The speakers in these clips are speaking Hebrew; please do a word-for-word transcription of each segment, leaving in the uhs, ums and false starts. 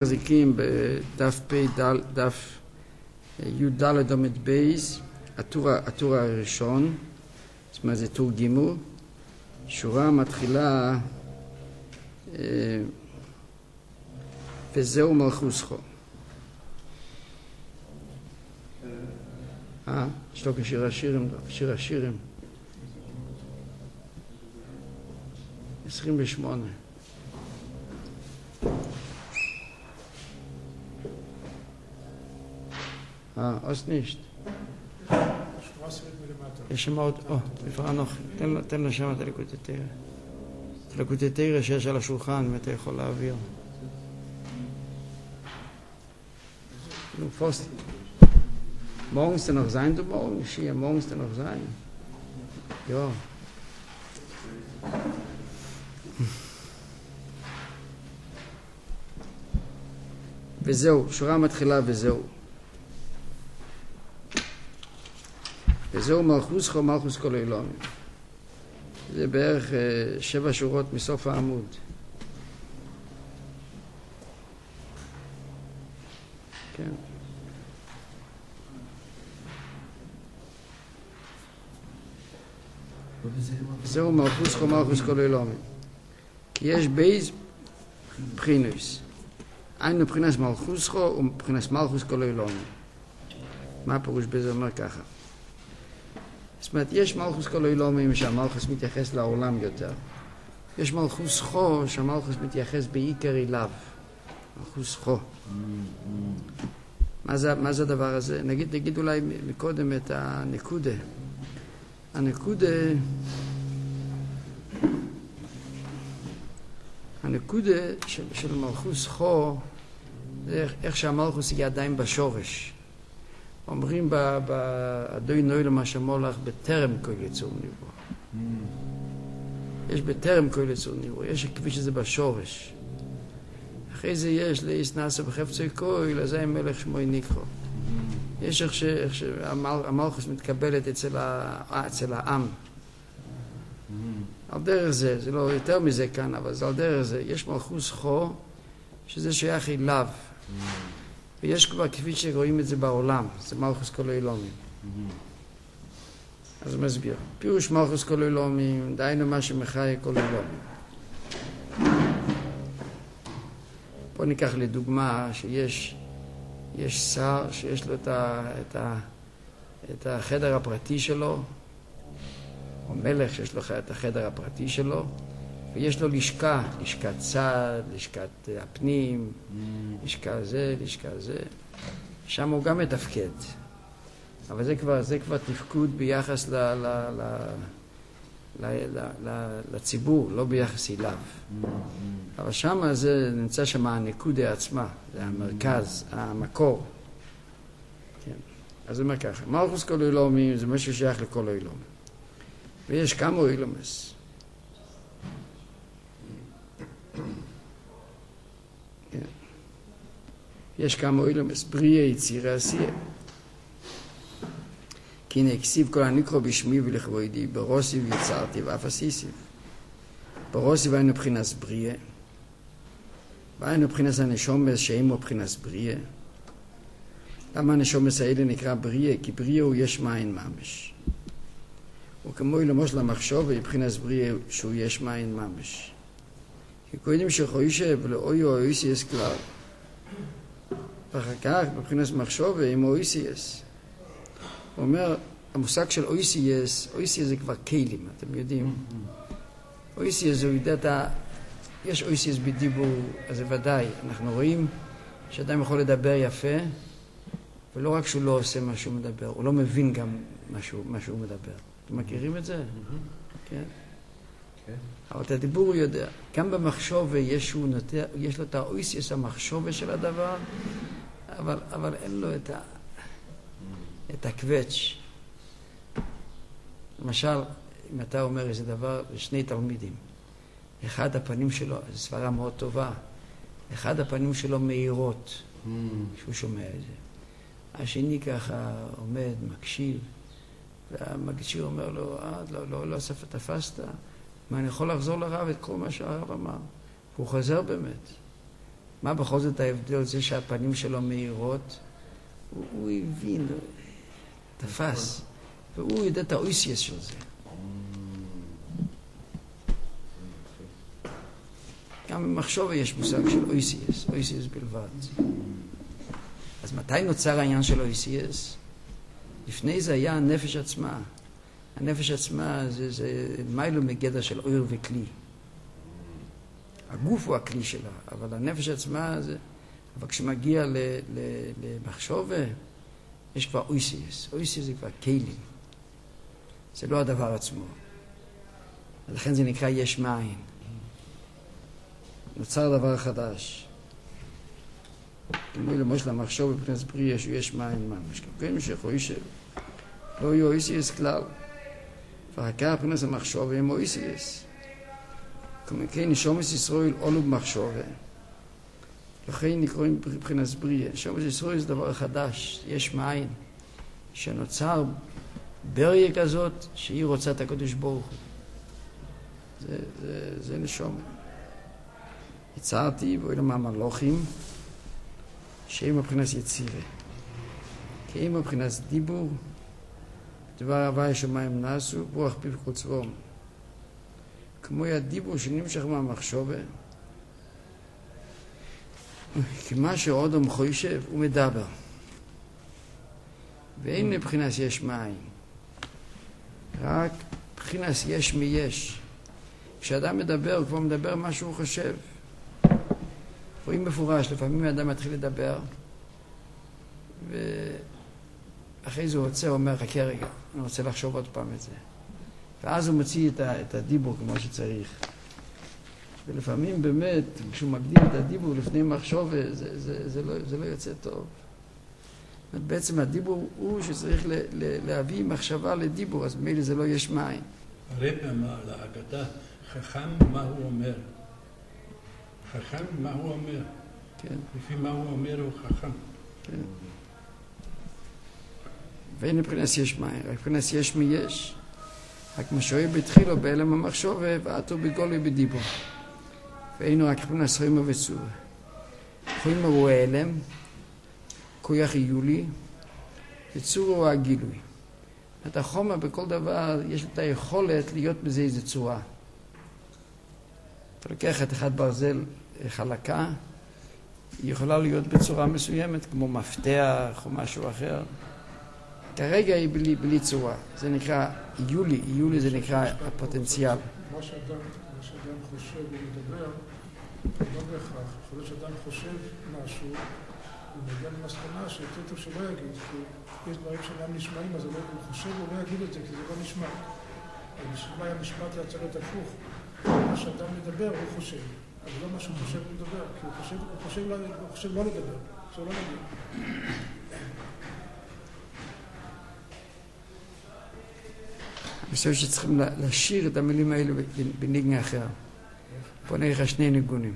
מחזיקים בדף פי דף י"ד עמוד בייס, הטור הראשון, זאת אומרת זה טור ג', שורה מתחילה וזהו מלכוסכו. אה, יש לו כשיר השירים, שיר השירים. עשרים ושמונה. אה, אוס נישט. יש שם עוד, או, בפרעה נוח, תן לו שם את הליקוטי תירא. את הליקוטי תירא שיש על השולחן, אם אתה יכול להעביר. נו, פוסט. Morgens denn noch sein, du morgen? Schia, morgens denn noch sein? Ja. וזהו, שורה מתחילה וזהו. וזהו מלכוסכו מלכוס כל העולמים. זה בערך שבע שורות מסוף העמוד. כן. זהו מלכוסכו מלכוס כל העולמים. כי יש בייז בחינוס. היינו מבחינס מלכוסכו ומבחינס מלכוס כל העולמים. מה הפירוש בזה אומר ככה? זאת אומרת, יש מלכוס כל העולמים שהמלכוס מתייחס לעולם יותר. יש מלכוס חו שהמלכוס מתייחס בעיקר אליו. מלכוס חו. מה זה, מה זה הדבר הזה? נגיד, נגיד אולי מקודם את הנקודה. הנקודה, הנקודה של, של מלכוס חו, זה איך שהמלכוס היא עדיין בשורש. אומרים באדוי נוילם השמולך בטרם כל יצור נברא. יש בטרם כל יצור נברא, יש כפי שזה בשורש. אחרי זה יש לאיס נעשה בחפצוי כוי, לזה מלך שמוי ניקחו. יש איך, ש, איך שהמלכוס מתקבלת אצל, ה, אצל העם. על דרך זה, זה לא יותר מזה כאן, אבל זה על דרך זה. יש מלכוס חו, שזה שייך אליו. ויש כבר כפי שרואים את זה בעולם, זה מלכוס כל העולמים. אז הוא מסביר. פירוש מלכוס כל העולמים, דהיינו מה שמחיה כל העולמים. פה ניקח לדוגמה שיש יש שר שיש לו את, ה, את, ה, את החדר הפרטי שלו, או מלך שיש לו את החדר הפרטי שלו, ויש לו לשכה, לשכת צד, לשכת הפנים, לשכה זה, לשכה זה. שם הוא גם מתפקד. אבל זה כבר, זה כבר תפקוד ביחס ל, ל, ל, ל, ל, ל, לציבור, לא ביחס אליו. אבל שם זה נמצא שם הנקודה עצמה, זה המרכז, המקור. כן. אז זה אומר ככה, מלכוס כל העולמים זה משהו שייך לכל העולם. ויש כמה עולמס. יש כמה אילומס, בריאה, יצירה, עשייה. כי הנה, כסיב כל הנקרו בשמי ולכבודי, ברוסי ויצרתי ואף עשיסי. ברוסי והיינו בחינס בריאה. והיינו בחינס הנשומס שאימו בחינס בריאה. למה הנשומס האלה נקרא בריאה? כי בריאה הוא יש מאין ממש. וכמו אילומוס למחשוב, ובחינס בריאה שהוא יש מאין ממש. כי קודם שחוישה ולאוי או אויסי יש כלל. ואחר כך, מבחינת מחשוב, עם אויסיאס. הוא אומר, המושג של אויסיאס, אויסיאס זה כבר כלים, אתם יודעים. אויסיאס הוא יודע, יש אויסיאס בדיבור, אז זה ודאי. אנחנו רואים שאדם יכול לדבר יפה, ולא רק שהוא לא עושה מה שהוא מדבר, הוא לא מבין גם מה שהוא, מה שהוא מדבר. אתם מכירים את זה? כן. אבל את הדיבור הוא יודע. גם במחשוב יש, נוטה, יש לו את האויסיאס המחשוב של הדבר, אבל, אבל אין לו את, ה, את הקווץ'. למשל, אם אתה אומר איזה דבר לשני תלמידים, אחד הפנים שלו, זו סברה מאוד טובה, אחד הפנים שלו מהירות, mm. שהוא שומע את זה. השני ככה עומד, מקשיב, והמקשיב אומר לו, אה, לא, לא, לא, ספר תפסת, מה אני יכול לחזור לרב את כל מה שהרב אמר? והוא חזר באמת. מה בכל זאת ההבדל? זה שהפנים שלו מהירות, הוא, הוא הבין, תפס, והוא יודע את האויסיאס של זה. גם במחשוב יש מושג של אויסיאס, אויסיאס בלבד. אז מתי נוצר העניין של אויסיאס? לפני זה היה הנפש עצמה. הנפש עצמה זה, זה מיילו מגדר של אויר וכלי. הגוף הוא הכלי שלה, אבל הנפש עצמה זה... אבל כשמגיע ל, ל, למחשוב, יש כבר אויסיאס. אויסיאס זה כבר כלים. זה לא הדבר עצמו. ולכן זה נקרא יש מאין. נוצר דבר חדש. כמו למשל המחשוב בפנס בריא יש יש מאין ממש. כן משך אוישב. לא יהיו אויסיאס כלל. ואחר כך פנס המחשוב הם אויסיאס. כמו כן נשומס ישראל עולו במחשוב. לכן נקראים בפנס בריא. נשומס ישראל זה דבר חדש. יש מאין. שנוצר בריה כזאת שהיא רוצה את הקדוש ברוך הוא. זה, זה, זה נשום. יצרתי ואילו מהמלוכים שהם מבחינת יצירה. כי הם מבחינת דיבור, דבר הווי שמיים נעשו, ברוח פיו כל צבום. כמו הדיבור שנמשך מהמחשבה, כמה שעוד חושב הוא מדבר. ואין מבחינת יש מים. רק מבחינת יש מיש. כשאדם מדבר, הוא כבר מדבר מה שהוא חושב. רואים מפורש, לפעמים האדם מתחיל לדבר, ואחרי זה הוא רוצה, הוא אומר, חכה רגע, אני רוצה לחשוב עוד פעם את זה. ואז הוא מוציא את, ה, את הדיבור כמו שצריך. ולפעמים באמת, כשהוא מקדים את הדיבור לפני מחשוב, זה, זה, זה, לא, זה לא יוצא טוב. בעצם הדיבור הוא שצריך ל, ל, להביא מחשבה לדיבור, אז במילא זה לא יש מים. הרב אמר להגדה, חכם מה הוא אומר. חכם מה הוא אומר. כן. לפי מה הוא אומר הוא חכם. כן. ואין מבחינת יש מים, רק מבחינת יש מי יש. רק מה שאוהב התחילו באלם המחשוב ועתו בגולוי בדיבור. ואינו רק מבחינת סרימה וצור. חוימה הוא האלם, כויח יולי, וצור הוא הגילוי. את החומר בכל דבר יש את היכולת להיות בזה איזו צורה. אתה לוקח את אחד ברזל חלקה, היא יכולה להיות בצורה מסוימת, כמו מפתח או משהו אחר. כרגע היא בלי, בלי צורה. זה נקרא יולי, יולי זה נקרא הפוטנציאל. מה שאדם, מה שאדם חושב ומדבר, לא בהכרח. יכול להיות שאדם חושב משהו, הוא מגיע למסקנה שיותר טוב שלא יגיד, כי יש דברים שאדם נשמעים, אז הוא חושב והוא לא יגיד את זה, כי זה לא נשמע. אבל היה משמעת זה צריך להיות הפוך. מה שאדם מדבר, הוא חושב. אבל לא מה שהוא חושב הוא מדבר, כי הוא חושב, הוא חושב, לא, הוא חושב לא לדבר, הוא לא לדבר. אני חושב שצריכים להשאיר את המילים האלו בניגן אחר. פה נראה לך שני ניגונים.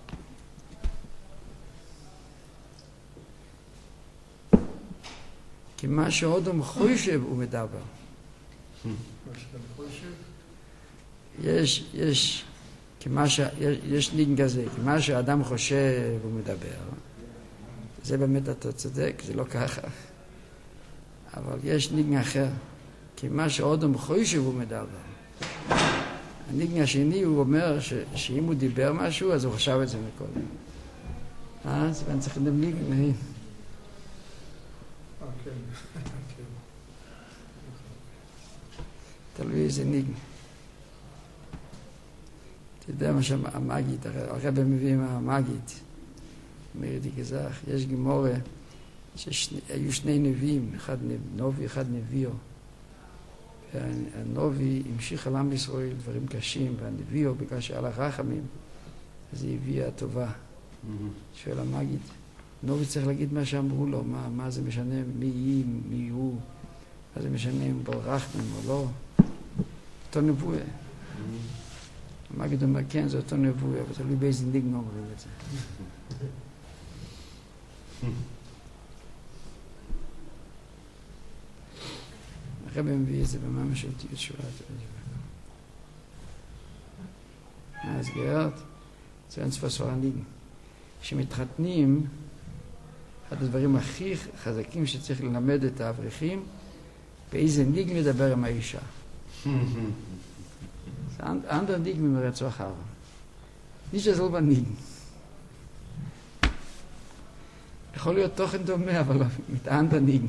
כי מה שעוד חושב הוא מדבר. מה שאדם חושב? יש, יש, כמה ש... יש, יש ניגן כזה, כי מה שאדם חושב הוא מדבר. זה באמת אתה צודק, זה לא ככה. אבל יש ניגן אחר. כי מה שעוד חושב הוא מדבר. הניגן השני הוא אומר ש... שאם הוא דיבר משהו, אז הוא חשב את זה מקודם. אה? אז אני צריך לדבר ניגן. אה, כן. תלוי איזה ניגן. אתה יודע מה שהמאגית, הרב מביא מהמאגית, אומר לי גזח, יש גמורה שהיו שני נביאים, אחד נובי, אחד נביאו. והנובי המשיך על עם ישראל דברים קשים, והנביאו, בגלל שהלך רחמים, אז היא הביאה טובה. שואל המאגית, נובי צריך להגיד מה שאמרו לו, מה, מה זה משנה, מי היא, מי הוא, מה זה משנה אם ברחמים או לא. אותו נבואה. המאגית אומר, כן, זה אותו נבואה, אבל תלוי באיזה ניגן אומרים את זה. הרב מביא את זה בממש אותיות שורת. אז גאות, זה אין צפה ספר הניגן. כשמתחתנים, אחד הדברים הכי חזקים שצריך ללמד את האברכים, באיזה ניגן לדבר עם האישה. זה אנדר ניגן מרצוח אהבה. נישה זול בניגן. יכול להיות תוכן דומה, אבל לא, mit אנדר ניגן.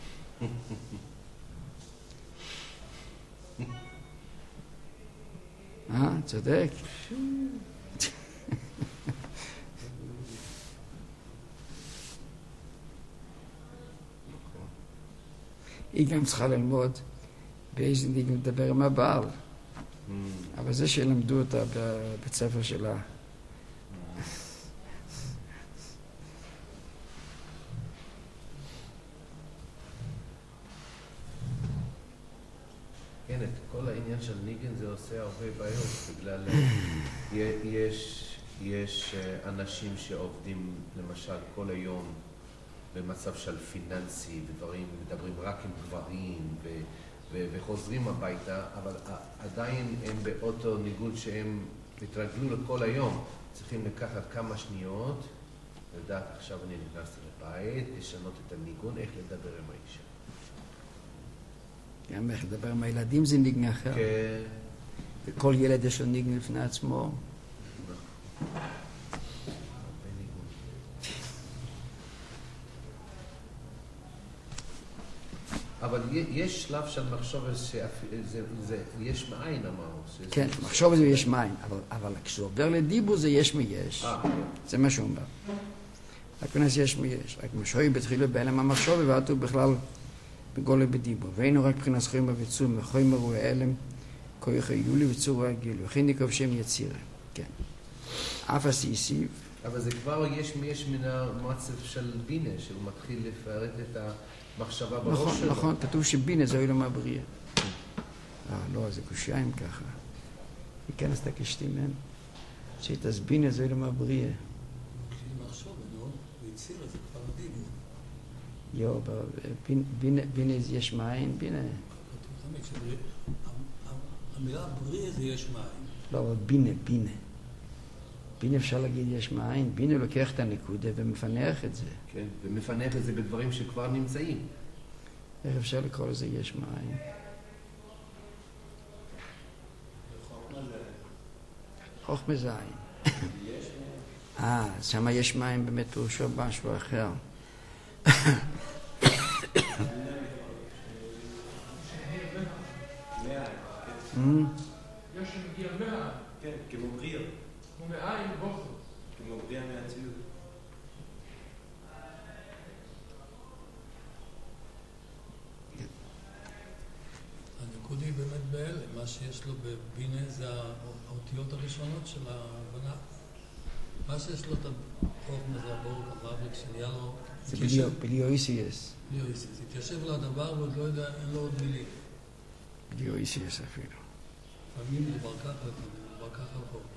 אה, צודק. היא גם צריכה ללמוד באיזה ניגן לדבר עם הבעל. אבל זה שלמדו אותה בבית ספר שלה. כן, את כל העניין של ניגן זה עושה הרבה בעיות, בגלל יש, יש אנשים שעובדים למשל כל היום במצב של פיננסי, ודברים, מדברים רק עם גברים, ו, ו, וחוזרים הביתה, אבל עדיין הם באותו ניגון שהם התרגלו לכל היום. צריכים לקחת כמה שניות, לדעת עכשיו אני נכנסתי לבית, לשנות את הניגון, איך לדבר עם האישה. גם איך לדבר עם הילדים זה ניגן אחר. כן. וכל ילד יש לו ניגן לפני עצמו. אבל יש שלב של מחשוב שיש מאין, אמרו. כן, מחשוב זה יש מאין, אבל כשהוא עובר לדיבור זה יש מיש. זה מה שהוא אומר. רק כנס יש מיש. רק משוי בתחילו בהלם המחשוב, ועתו בכלל בגולה בדיבור. ואינו רק מבחינת זכויים בביצוע, מחוי מרואי אלם, כוח היולי וצור הגילו. וכן נקרב שם יצירה. כן. אף הסיסיב. אבל זה כבר יש מיש מן המצב של בינה, שהוא מתחיל לפרט את המחשבה בראש נכון, שלו. נכון, כתוב שבינה זה אוילום הבריאה. אה, לא, זה קושיים ככה. ייכנס את הקשתימן, שתס בינה זה אוילום הבריאה. כשמחשוב, נו, ויציר, זה כבר דיבור. יו, בינה זה יש מאין, בינה. תמיד שהמילה בריאה זה יש מאין. לא, אבל בינה, בינה. בינה אפשר להגיד יש מאין, בינה לוקח את הנקודה ומפנח את זה. כן, ומפנח את זה בדברים שכבר נמצאים. איך אפשר לקרוא לזה יש מאין? חוכמה זין. אה, שם יש מים באמת פירושו משהו אחר. יש שמגיע מאה. כן, כמו בריאה. כמו מאין בוחר. כמו בריאה מהציאות. הנקוד היא באמת בהלם. מה שיש לו בבינה זה האותיות הראשונות של ההבנה. מה שיש לו את החוכמה זה הבור ככה, וכשנהיה לו... זה בליואיסיאס. בליואיסיאס. התיישב לו הדבר ועוד לא יודע, אין לו עוד מילים. בליואיסיאס אפילו. לפעמים מדובר ככה, מדובר ככה על חוכמה.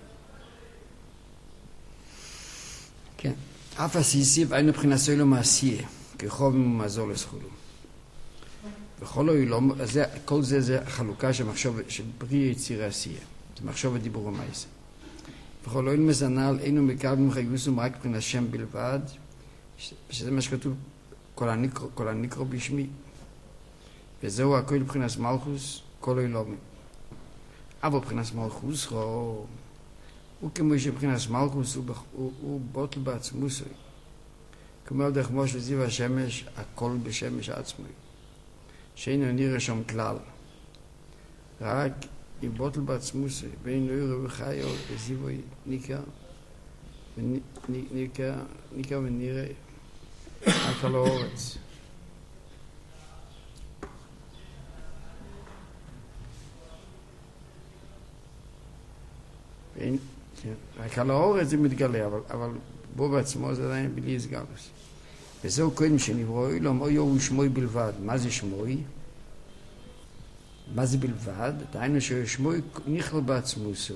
כן. אף הסיסיב אין מבחינת סוילו מעשייה, כחוב ומעזור לסחולו. וכל אילום, כל זה זה חלוקה של מחשוב, של בריא יצירה עשייה. זה מחשוב ודיבור ומעשה. וכל אילום מזנל אינו מקבל מחייגוסום רק מבחינת שם בלבד, שזה מה שכתוב כל הניקרו, כל הניקרו בשמי. וזהו הכל מבחינת מלכוס, כל אילום. אבל מבחינת מלכוס, הוא, הוא כמו שבחינת מלכוס הוא, הוא, הוא בוטל בעצמוסוי. כמו דרך מוש וזיו השמש, הכל בשמש עצמוי. שאינו נראה שם כלל. רק אם בוטל בעצמוסי, בין נוירו וחיו, וזיבו ניקר, וניקר, ניקר ונראה, רק על האורץ. רק על האורץ זה מתגלה, אבל, אבל בו בעצמו זה עדיין בלי הסגלוס. וזהו קודם שנברוא אילום, או יו שמוי בלבד. מה זה שמוי? מה זה בלבד? דהיינו ששמוי נכלל בעצמוסו.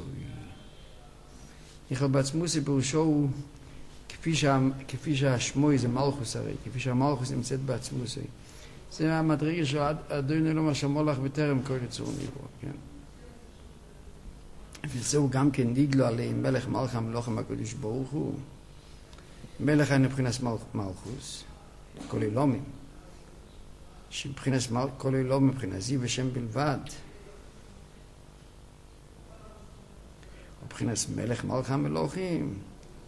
נכלל בעצמוסו פירושו הוא כפי, שה, כפי שהשמוי זה מלכוס הרי, כפי שהמלכוס נמצאת בעצמוסו. זה המדרגה של אדוני אלוהים אשר מולך בטרם כל יצור נברוא, כן? וזהו גם כן נגלו עליהם מלך מלך המלוך הקדוש ברוך הוא. מלך היינו מבחינת מלכוס, כל אילומים. שמבחינת מלכוס, כל אילום מבחינת זיו ושם בלבד. מבחינת מלך מלך המלוכים.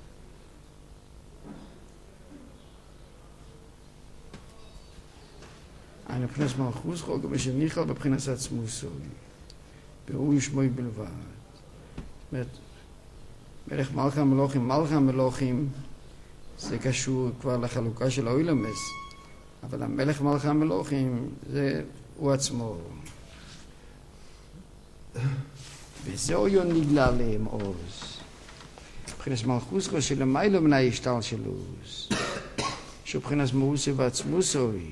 היינו מבחינת מלכוס, חוג ושניחל בבחינת עצמוסו. והוא ישמוי בלבד. זאת אומרת, מלך מלך המלוכים, מלך המלוכים, זה קשור כבר לחלוקה של האוילמס, אבל המלך מלך המלוכים זה הוא עצמו. וזהו יו נגלה להם עוז. מבחינת מלכוסו שלמיילו מן ההשתל שלוס, שבחינת מאוסי ועצמוסוי.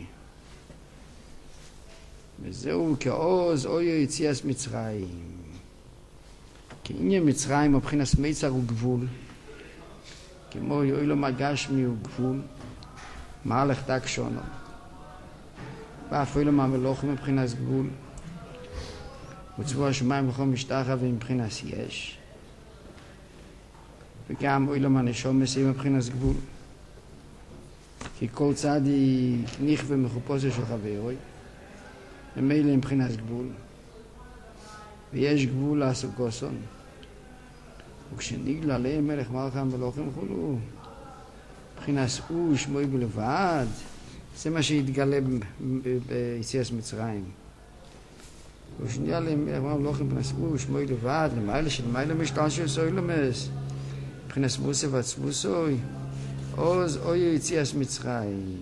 וזהו כעוז אוי יציאת מצרים. כי עניין מצרים מבחינת מיצר הוא גבול. כמו יוי לו מגשמי הוא גבול. מהלך דק שונו. ואפילו מהמלוכים מבחינת גבול. וצבוע השמיים בכל משטחה ומבחינת יש. וגם אוי לו מהנשום מסיים מבחינת גבול. כי כל צד היא כניך ומחופוסה של חברוי. ומילא מבחינת גבול. ויש גבול לעסוקוסון. וכשנגלה עליהם מלך מלך המלוכים חולו, מבחינת הוא שמוי בלבד, זה מה שהתגלה ביציאת מצרים. וכשנגלה עליהם מלך המלוכים מבחינת הוא שמוי בלבד, למעלה שלמעלה משתל של סוילמס, מבחינת מוסף עצמוסוי, עוז אוי יציאת מצרים.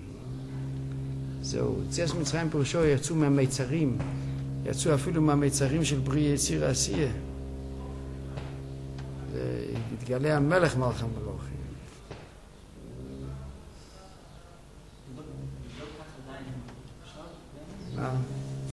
זהו, יציאת מצרים פירושו יצאו מהמיצרים, יצאו אפילו מהמיצרים של בריא יציר עשייה. התגלה המלך מלך המלוכים.